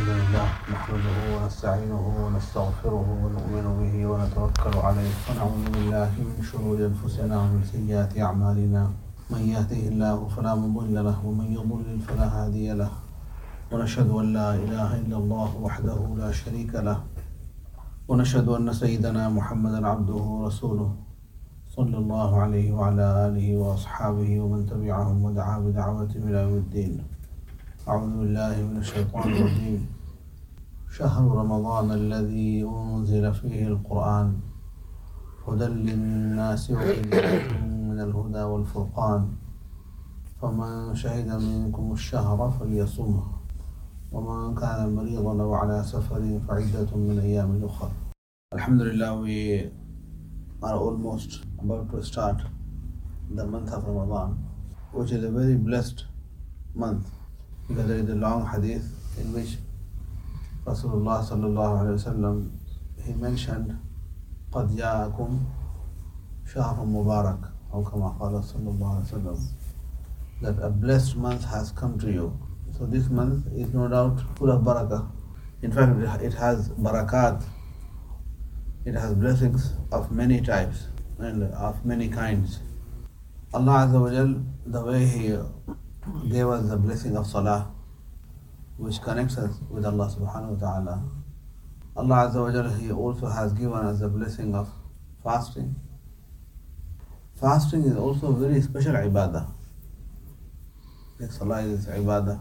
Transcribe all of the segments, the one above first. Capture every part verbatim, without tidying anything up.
الحمد لله نحمده ونستعينه ونستغفره ونؤمن به ونتوكل عليه ونعوذ بالله من شرور أنفسنا ومن سيئات أعمالنا من يهده الله فلا مضل له ومن يضلل فلا هادي له ونشهد أن لا إله إلا الله وحده لا شريك له ونشهد أن سيدنا محمدا عبده ورسوله صلى الله عليه وعلى آله وأصحابه ومن تبعهم ودعا بدعوتهم إلى يوم الدين. أعوذ بالله من الشيطان الرجيم. شهر رمضان الذي أنزل فيه القرآن هدى للناس وبينات من الهدى والفرقان فمن شهد منكم الشهر فليصمه ومن كان مريضا أو على سفر فعدة من أيام أخرى. Alhamdulillah, we are almost about to start the month of Ramadan, which is a very blessed month, because there is a long hadith in which Rasulullah sallallahu alaihi wasallam he mentioned قد جاءكم شهر مبارك أو كما قال صلى الله عليه وسلم, that a blessed month has come to you. So this month is no doubt full of barakah. In fact, it has barakat. It has blessings of many types and of many kinds. Allah Azza wa Jal, the way He gave us the blessing of Salah, which connects us with Allah Subhanahu wa Ta'ala, Allah Azza wa Jal, He also has given us the blessing of fasting. Fasting is also a very special ibadah. Like Salah is ibadah.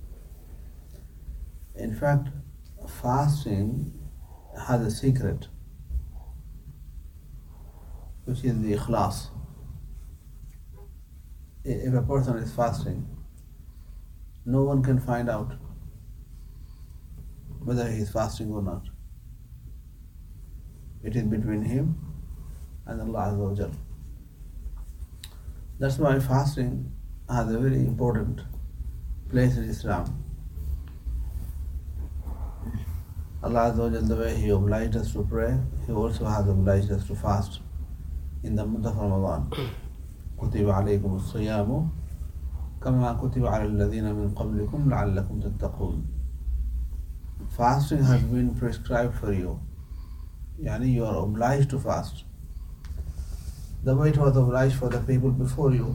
In fact, fasting has a secret, which is the ikhlas. If a person is fasting, no one can find out whether he is fasting or not. It is between him and Allah Azza wa Jal. That's why fasting has a very important place in Islam. Allah Azza wa Jal, the way He obliged us to pray, He also has obliged us to fast in the month of Ramadan. كُتِبَ عَلَيْكُمُ الصِّيَامُ كَمَا كُتِبَ عَلَى الَّذِينَ مِنْ قَبْلِكُمْ لَعَلَّكُمْ تَتَّقُونَ. Fasting has been prescribed for you. Yani you are obliged to fast. The way it was obliged for the people before you,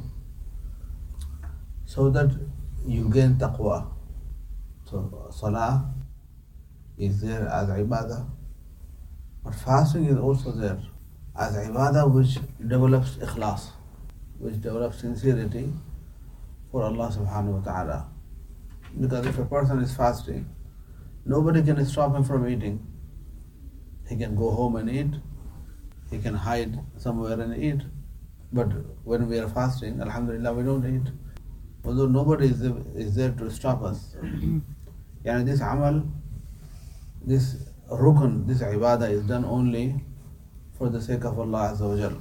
so that you gain taqwa. So salah is there as ibadah, but fasting is also there as ibadah which develops ikhlas, which develops sincerity for Allah subhanahu wa ta'ala. Because if a person is fasting, nobody can stop him from eating. He can go home and eat, he can hide somewhere and eat. But when we are fasting, alhamdulillah, we don't eat. Although nobody is there, is there to stop us. Yani this amal, this rukn, this ibadah is done only for the sake of Allah Azza wa Jal.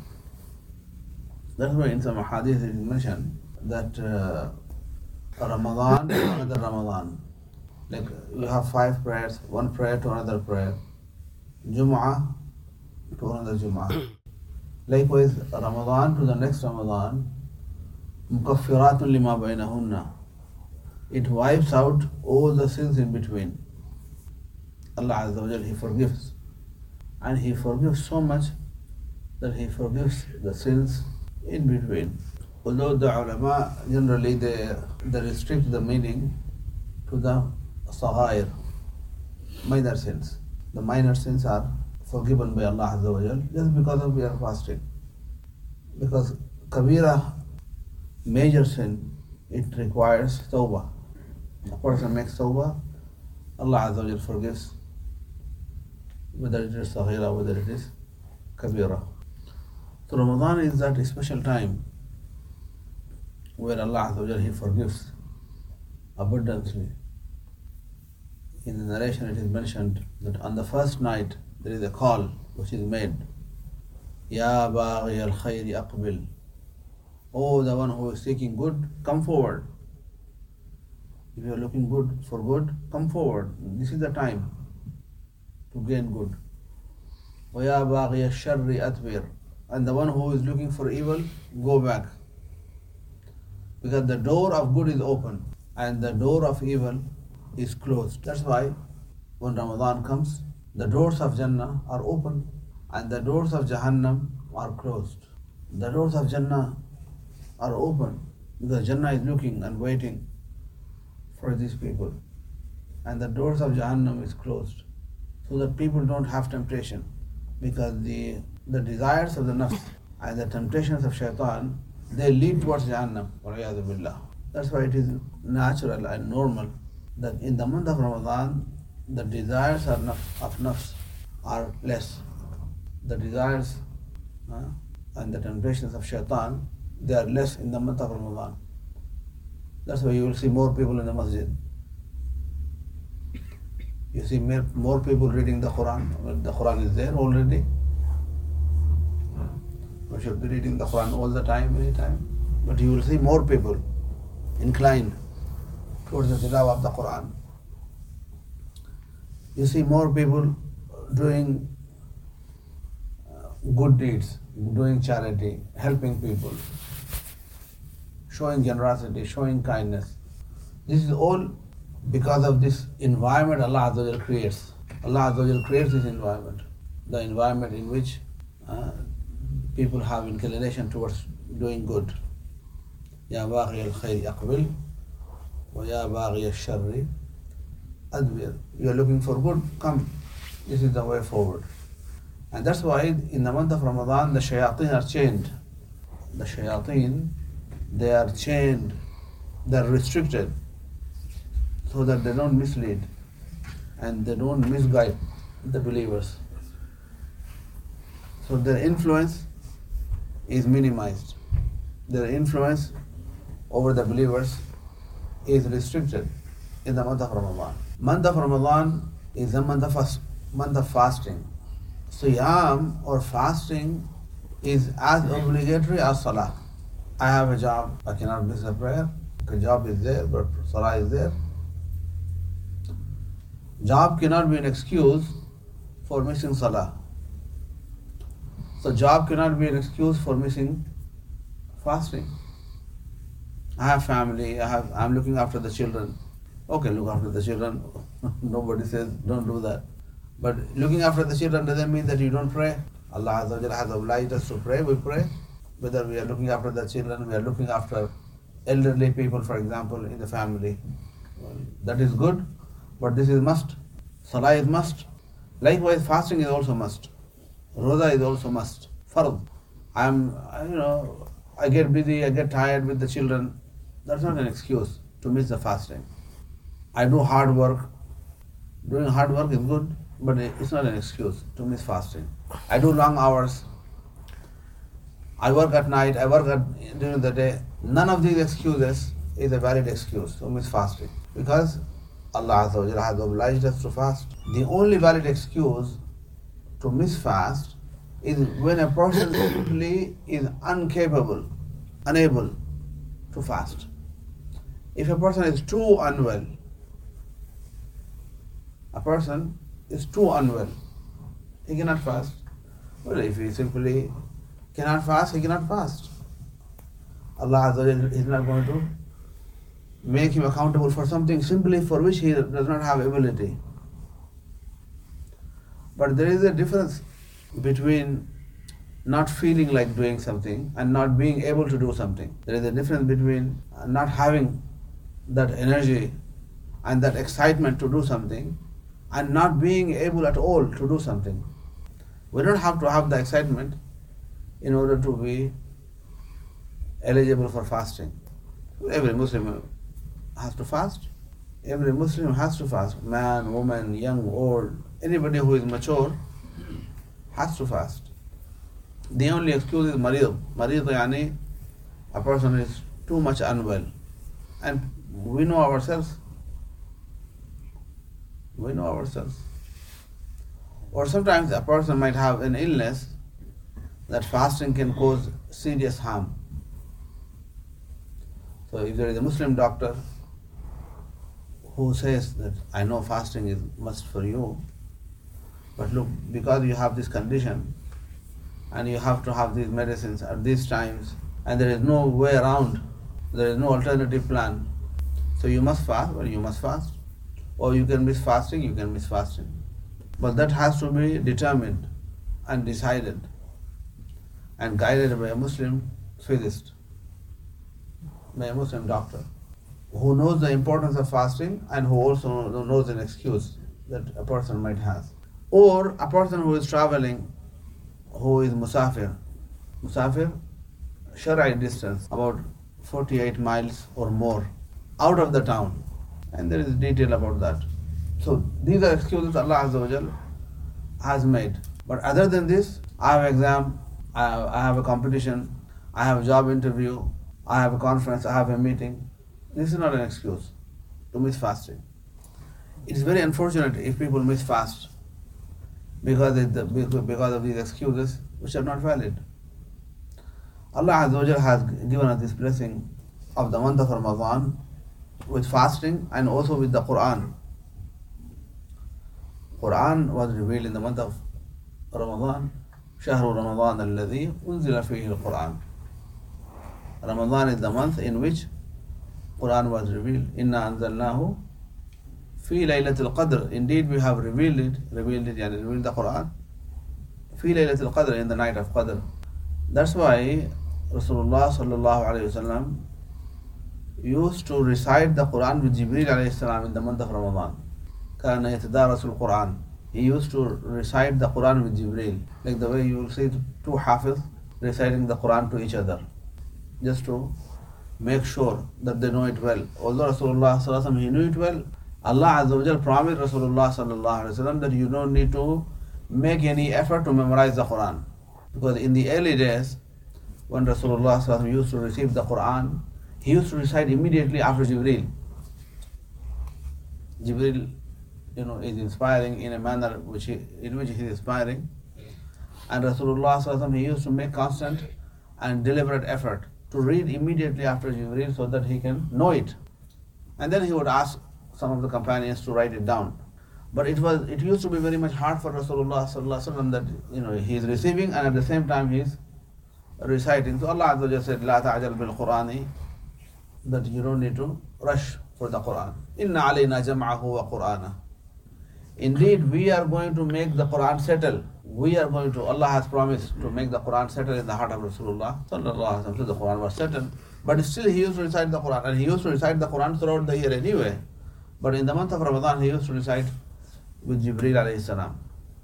That's why in some hadith it is mentioned that uh, Ramadan to another Ramadan. Like you have five prayers, one prayer to another prayer. Jum'ah to another Jum'ah. Likewise, Ramadan to the next Ramadan, mukaffiratun lima bainahunna. It wipes out all the sins in between. Allah Azza wa Jal, He forgives. And He forgives so much that He forgives the sins in between. Although the ulama generally they, they restrict the meaning to the saghair, minor sins. The minor sins are forgiven by Allah Azza wa Jal just because of we are fasting. Because kabira, major sin, it requires tawbah. A person makes tawbah, Allah Azza wa Jal forgives, whether it is saghira, whether it is kabira. So Ramadan is that special time where Allah Azza wa Jal, He forgives abundantly. In the narration it is mentioned that on the first night there is a call which is made, Ya baghi al-khayri aqbil. Oh, the one who is seeking good, come forward. If you are looking good for good, come forward. This is the time to gain good. Wa ya baghi al-sharri atbir. And the one who is looking for evil, go back. Because the door of good is open and the door of evil is closed. That's why when Ramadan comes, the doors of Jannah are open and the doors of Jahannam are closed. The doors of Jannah are open because Jannah is looking and waiting for these people, and the doors of Jahannam is closed so that people don't have temptation, because the the desires of the nafs and the temptations of shaitan, they lead towards Jahannam. That's why it is natural and normal that in the month of Ramadan the desires of nafs, of nafs are less. The desires uh, and the temptations of shaitan, they are less in the month of Ramadan. That's why you will see more people in the masjid. You see more people reading the Quran. The Quran is there already. We should be reading the Quran all the time, any time. But you will see more people inclined towards the tilawah of the Quran. You see more people doing good deeds, doing charity, helping people, showing generosity, showing kindness. This is all because of this environment Allah Azza wa Jal creates. Allah Azza wa Jal creates this environment, the environment in which uh, people have inclination towards doing good. Ya baghi al-khayr aqbil wa ya baghi al-sharri adbir. You are looking for good, come. This is the way forward. And that's why in the month of Ramadan the shayateen are chained. The shayateen, they are chained, they are restricted so that they don't mislead and they don't misguide the believers. So their influence is minimized. Their influence over the believers is restricted in the month of Ramadan. Month of Ramadan is a month of, fast, month of fasting. Siyam or fasting is as obligatory as Salah. I have a job, I cannot miss a prayer. The job is there, but Salah is there. Job cannot be an excuse for missing Salah. So job cannot be an excuse for missing fasting. I have family, I have, I'm looking after the children. Okay, look after the children. Nobody says don't do that. But looking after the children doesn't mean that you don't pray. Allah Azza wa Jalla has obliged us to pray, we pray. Whether we are looking after the children, we are looking after elderly people, for example, in the family. Well, that is good, but this is must. Salah is must. Likewise, fasting is also must. Roza is also must. Fard. I am, you know, I get busy, I get tired with the children. That's not an excuse to miss the fasting. I do hard work. Doing hard work is good, but it's not an excuse to miss fasting. I do long hours. I work at night, I work at, during the day. None of these excuses is a valid excuse to miss fasting, because Allah Azza wa Jalla has obliged us to fast. The only valid excuse to miss fast is when a person simply is incapable, unable to fast. If a person is too unwell, a person is too unwell, he cannot fast. Well, if he simply cannot fast, he cannot fast. Allah Azza wa Jalla is not going to make him accountable for something simply for which he does not have ability. But there is a difference between not feeling like doing something and not being able to do something. There is a difference between not having that energy and that excitement to do something and not being able at all to do something. We don't have to have the excitement in order to be eligible for fasting. Every Muslim has to fast. Every Muslim has to fast. Man, woman, young, old, anybody who is mature has to fast. The only excuse is marid. Marid yani a person is too much unwell. And we know ourselves. We know ourselves. Or sometimes a person might have an illness that fasting can cause serious harm. So if there is a Muslim doctor who says that I know fasting is must for you, but look, because you have this condition and you have to have these medicines at these times and there is no way around, there is no alternative plan, so you must fast, well you must fast. or you can miss fasting, you can miss fasting. But that has to be determined and decided and guided by a Muslim physicist, by a Muslim doctor, who knows the importance of fasting and who also knows an excuse that a person might have. Or a person who is traveling, who is musafir. Musafir, Shara'i distance, about forty-eight miles or more, out of the town. And there is detail about that. So these are excuses Allah Azza wa Jal has made. But other than this, I have exam, I have, I have a competition, I have a job interview, I have a conference, I have a meeting. This is not an excuse to miss fasting. It is very unfortunate if people miss fast because, it, because of these excuses which are not valid. Allah Azza wa Jal has given us this blessing of the month of Ramadan with fasting and also with the Quran. Quran was revealed in the month of Ramadan. شهر رمضان الذي أنزل فيه القرآن. Ramadan is the month in which Quran was revealed. إنا أنزلناه في ليلة القدر. Indeed, we have revealed it, revealed it, and revealed the Quran. في ليلة القدر, in the night of Qadr. That's why Rasulullah sallallahu alayhi wasallam used to recite the Quran with Jibreel alayhi salam in the month of Ramadan. كان يتدارس القرآن. He used to recite the Quran with Jibreel, like the way you will see two Hafiz reciting the Quran to each other, just to make sure that they know it well. Although Rasulullah sallallahu alaihi wasallam, he knew it well, Allah Azza wa Jal promised Rasulullah sallallahu alaihi wasallam that you don't need to make any effort to memorize the Quran. Because in the early days, when Rasulullah sallallahu alaihi wasallam used to receive the Quran, he used to recite immediately after Jibreel. Jibreel, you know, is inspiring in a manner which he, in which he is inspiring. And Rasulullah sallallahu alaihi wasallam, he used to make constant and deliberate effort to read immediately after Jibreel so that he can know it. And then he would ask some of the companions to write it down. But it was it used to be very much hard for Rasulullah sallallahu alaihi wasallam that, you know, he is receiving and at the same time he is reciting. So Allah Azza wa Jalla said, "La ta'jal bil Qur'ani," that you don't need to rush for the Quran. Inna alayna jam'ahu wa Qur'ana. Indeed, we are going to make the Quran settle. We are going to, Allah has promised to make the Quran settle in the heart of Rasulullah sallallahu alaihi wasallam. So the Quran was settled. But still he used to recite the Quran. And he used to recite the Quran throughout the year anyway. But in the month of Ramadan, he used to recite with Jibreel alayhi salam.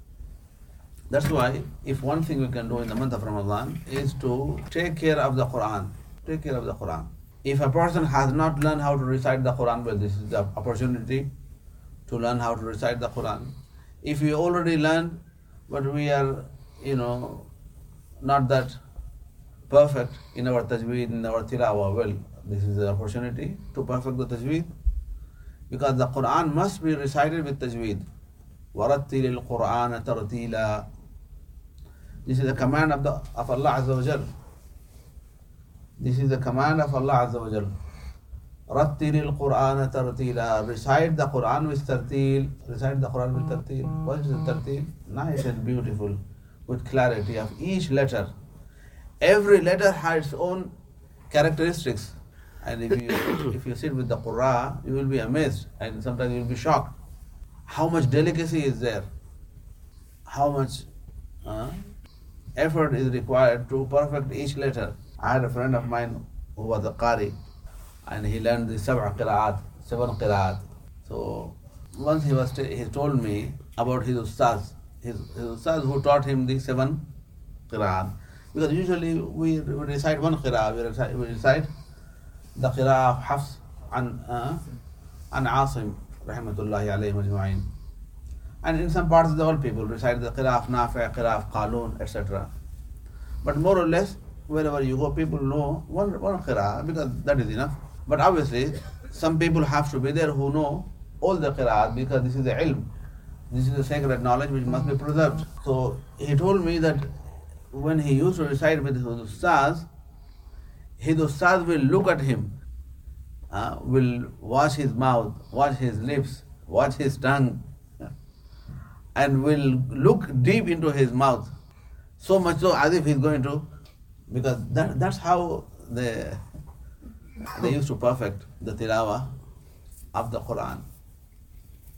That's why, if one thing we can do in the month of Ramadan is to take care of the Quran. Take care of the Quran. If a person has not learned how to recite the Quran, well, this is the opportunity to learn how to recite the Quran. If we already learned, but we are, you know, not that perfect in our tajweed, in our tilawah, well, this is the opportunity to perfect the tajweed. Because the Quran must be recited with tajweed. وَرَتِّلِ الْقُرْآنَ تَرْتِيلًا. This is the command of, the, of Allah Azza wa Jal. This is the command of Allah Azza wa Jal. رَتِّلِ الْقُرْآنَ تَرْتِيلًا. Recite the Quran with tartil. Recite the Quran with tartil. What is the tartil? Nice and beautiful, with clarity of each letter. Every letter has its own characteristics. And if you if you sit with the Qur'an, you will be amazed and sometimes you will be shocked. How much delicacy is there? How much uh, effort is required to perfect each letter? I had a friend of mine who was a Qari, and he learned the sab'a qira'at, seven qira'at. So once he was he told me about his ustaz, his, his ustaz who taught him the seven qira'at. Because usually we, we recite one qira'at, we recite, we recite the qira'ah of Hafs an, uh, an Asim, rahmatullahi alayhi majma'in. And in some parts of the world, people recite the qira'ah of Nafi', qira'ah of Qalun, et cetera. But more or less, wherever you go, people know one, one qira'ah, because that is enough. But obviously, some people have to be there who know all the qira'at, because this is the ilm. This is the sacred knowledge which must be preserved. So he told me that when he used to recite with his ustaz, his ustaz will look at him, uh, will wash his mouth, wash his lips, wash his tongue, and will look deep into his mouth, so much so as if he's going to, because that, that's how they, they used to perfect the tilawah of the Quran.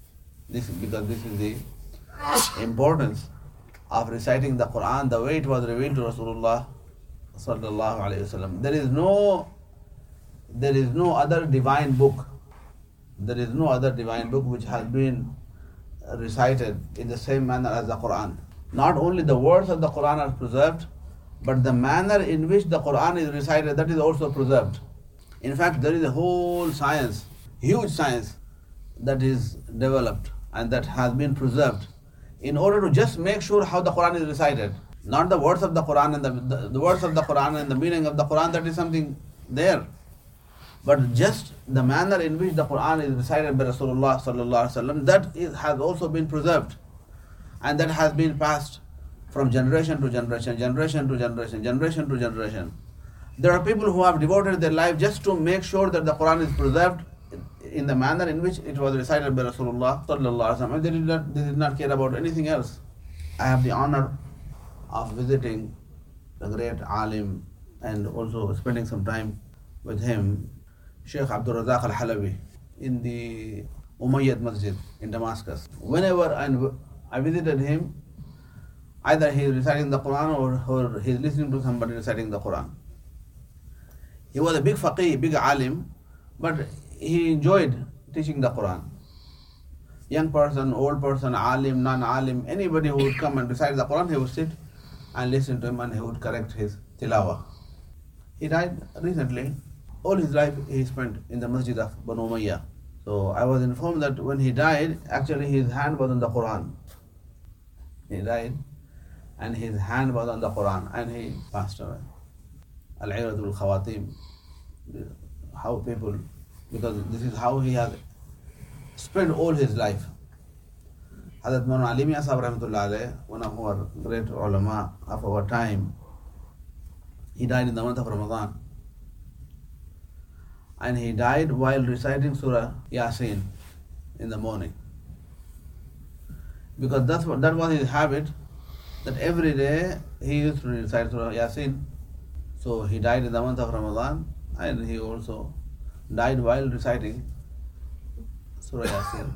This because this is the importance of reciting the Quran the way it was revealed to Rasulullah sallallahu alaihi wasallam. There is no, there is no other divine book. There is no other divine book which has been recited in the same manner as the Quran. Not only the words of the Quran are preserved, but the manner in which the Quran is recited, that is also preserved. In fact, there is a whole science, huge science, that is developed and that has been preserved in order to just make sure how the Quran is recited. Not the words of the Quran and the, the, the words of the Quran and the meaning of the Quran, that is something there. But just the manner in which the Quran is recited by Rasulullah sallallahu alaihi wasallam, that is, has also been preserved, and that has been passed from generation to generation, generation to generation, generation to generation. There are people who have devoted their life just to make sure that the Quran is preserved in the manner in which it was recited by Rasulullah sallallahu alaihi wasallam. They did not, they did not care about anything else. I have the honor of visiting the great alim and also spending some time with him, Sheikh Abdul Razak Al-Halabi, in the Umayyad Masjid in Damascus. Whenever I visited him, either he is reciting the Quran or, or he is listening to somebody reciting the Quran. He was a big faqih, big alim, but he enjoyed teaching the Quran. Young person, old person, alim, non-alim, anybody who would come and recite the Quran, he would sit and listen to him and he would correct his tilawah. He died recently. All his life he spent in the Masjid of Banu Umayyah. So I was informed that when he died, actually his hand was on the Quran. He died and his hand was on the Quran and he passed away. Al-Iratul Khawatim. How people, because this is how he has spent all his life. Hazrat Maulana Ali Mian Sahib Rahmatullah Alayh, one of our great ulama of our time, he died in the month of Ramadan. And he died while reciting Surah Yasin in the morning. Because that's what, that was his habit, that every day he used to recite Surah Yasin. So he died in the month of Ramadan and he also died while reciting Surah Yasin.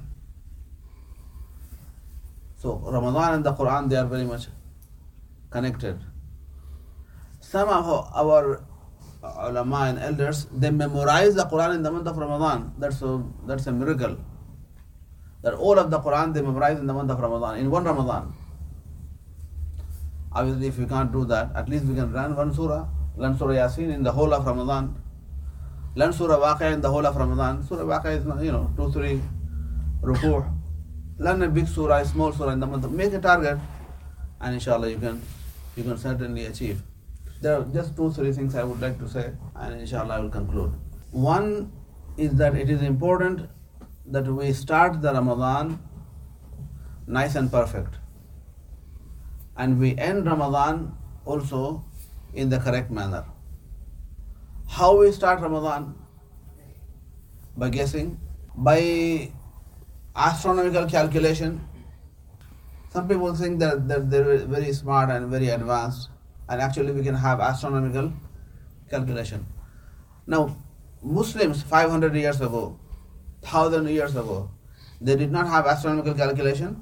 So Ramadan and the Quran, they are very much connected. Some of our ulama and elders, they memorize the Quran in the month of Ramadan. That's a, that's a miracle. That all of the Quran they memorize in the month of Ramadan, in one Ramadan. Obviously, if we can't do that, at least we can learn one surah, learn Surah Yasin in the whole of Ramadan, learn Surah Waqi'ah in the whole of Ramadan. Surah Waqi'ah is, you know, two, three ruku'. Learn a big surah, a small surah in the month of, make a target, and inshallah you can, you can certainly achieve. There are just two, three things I would like to say, and inshallah I will conclude. One is that it is important that we start the Ramadan nice and perfect, and we end Ramadan also in the correct manner. How we start Ramadan? By guessing, by astronomical calculation. Some people think that, that they're very smart and very advanced, and actually we can have astronomical calculation. Now, Muslims five hundred years ago, one thousand years ago, they did not have astronomical calculation.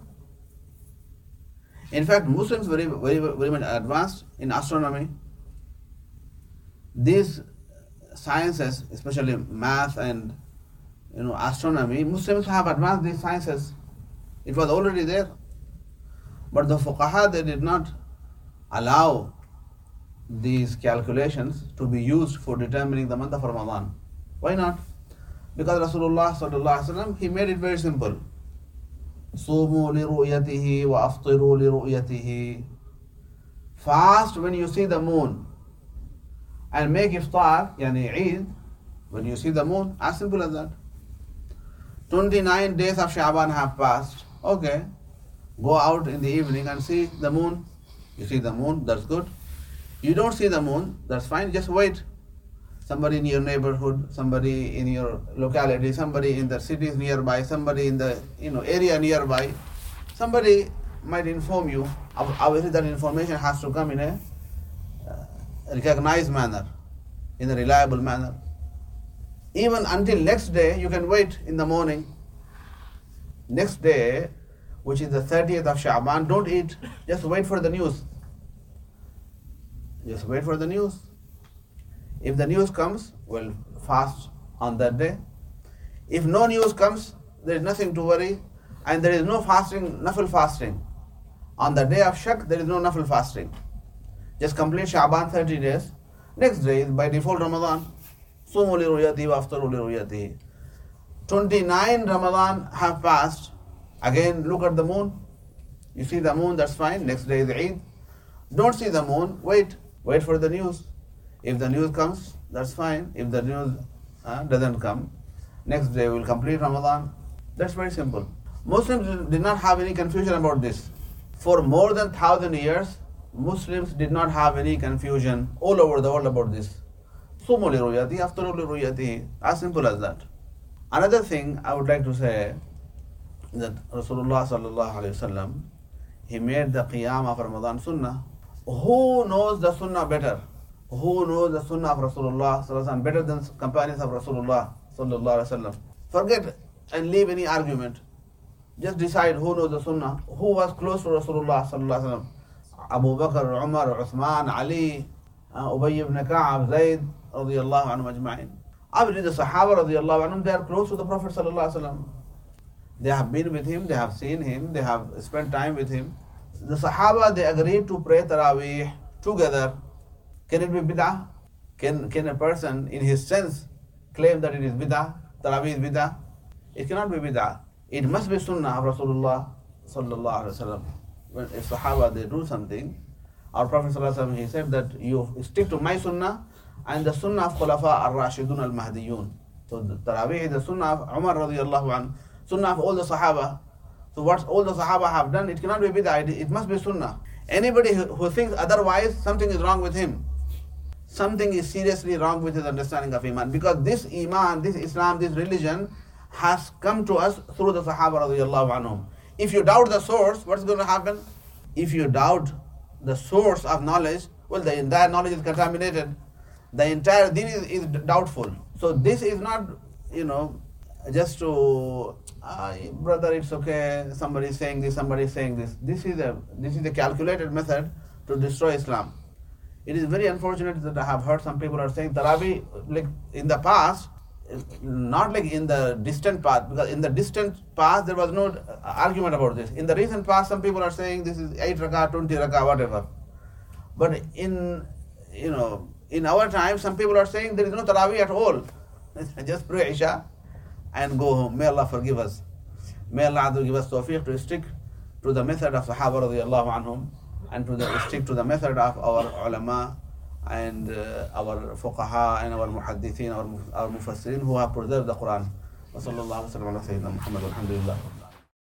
In fact, Muslims were very, very, very much advanced in astronomy. These sciences, especially math and you know astronomy, Muslims have advanced these sciences. It was already there. But the fuqaha, they did not allow these calculations to be used for determining the month of Ramadan. Why not? Because Rasulullah sallallahu alaihi wasallam, he made it very simple. Sumu li ru'yatihi wa aftiru li ru'yatihi. Fast when you see the moon, and make iftar, yani Eid, when you see the moon. As simple as that. twenty-nine days of Sha'ban have passed. Okay, go out in the evening and see the moon. You see the moon, that's good. You don't see the moon, that's fine, just wait. Somebody in your neighborhood, somebody in your locality, somebody in the cities nearby, somebody in the you know area nearby, somebody might inform you. Obviously that information has to come in a uh, recognized manner, in a reliable manner. Even until next day, you can wait in the morning. next day, which is the thirtieth of Sha'ban, don't eat, just wait for the news. Just wait for the news. If the news comes, we'll fast on that day. If no news comes, there is nothing to worry, and there is no fasting, nafil fasting. On the day of Shak, there is no nafil fasting. Just complete Sha'ban thirty days. Next day is by default Ramadan. Sumu li ru'yatihi wa aftaru li ru'yatihi. twenty-nine Ramadan have passed. Again, look at the moon. You see the moon, that's fine. Next day is Eid. Don't see the moon, wait. Wait for the news. If the news comes, that's fine. If the news uh, doesn't come, next day we'll complete Ramadan. That's very simple. Muslims did not have any confusion about this. For more than thousand years, Muslims did not have any confusion all over the world about this. Sumu li ru'yatihi, aftaru li ru'yatihi. As simple as that. Another thing I would like to say, that Rasulullah sallallahu alayhi wasallam, he made the Qiyam of Ramadan Sunnah. Who knows the Sunnah better? Who knows the Sunnah of Rasulullah sallallahu alayhi wasallam better than companions of Rasulullah sallallahu alayhi wasallam? Forget and leave any argument. Just decide who knows the Sunnah. Who was close to Rasulullah sallallahu alayhi wasallam? Abu Bakr, Umar, Uthman, Ali, uh, Ubay ibn Ka'ab, Zayd radiyallahu anhum ajma'in. Obviously the Sahaba radiyallahu anhum, they are close to the Prophet sallallahu alayhi wasallam. They have been with him, they have seen him, they have spent time with him. The Sahaba, they agreed to pray Taraweeh together. Can it be bid'ah? Can, can a person in his sense claim that it is bid'ah? Taraweeh is bid'ah? It cannot be bid'ah. It must be sunnah of Rasulullah sallallahu alaihi wasallam. When if Sahaba they do something, our Prophet sallallahu alaihi wasallam, he said that you stick to my sunnah and the sunnah of Khulafa al-Rashidun al-Mahdiyun. So the Taraweeh is the sunnah of Umar radiyallahu anhu, sunnah of all the Sahaba. So what all the Sahaba have done, it cannot be bid'ah, it, it must be sunnah. Anybody who, who thinks otherwise, something is wrong with him. Something is seriously wrong with his understanding of Iman. Because this Iman, this Islam, this religion has come to us through the Sahaba radiyallahu anhum. If you doubt the source, what's going to happen? If you doubt the source of knowledge, well, the entire knowledge is contaminated. The entire deen is, is doubtful. So this is not, you know, just to, uh, brother, it's okay, somebody is saying this, somebody is saying this. This is a this is a calculated method to destroy Islam. It is very unfortunate that I have heard some people are saying Taraweeh, like in the past, not like in the distant past, because in the distant past there was no argument about this. In the recent past, some people are saying this is eight rakah, twenty rakah, whatever. But in, you know, in our time, some people are saying there is no Taraweeh at all. Just pray Isha and go home. May Allah forgive us. May Allah give us tawfiq to stick to the method of Sahaba radiyallahu anhum and to the, stick to the method of our ulama and uh, our fuqaha and our muhaddithin, our, our mufassirin who have preserved the Quran. Wa sallallahu alayhi wa sallam ala sayyidina Muhammad walhamdulillah.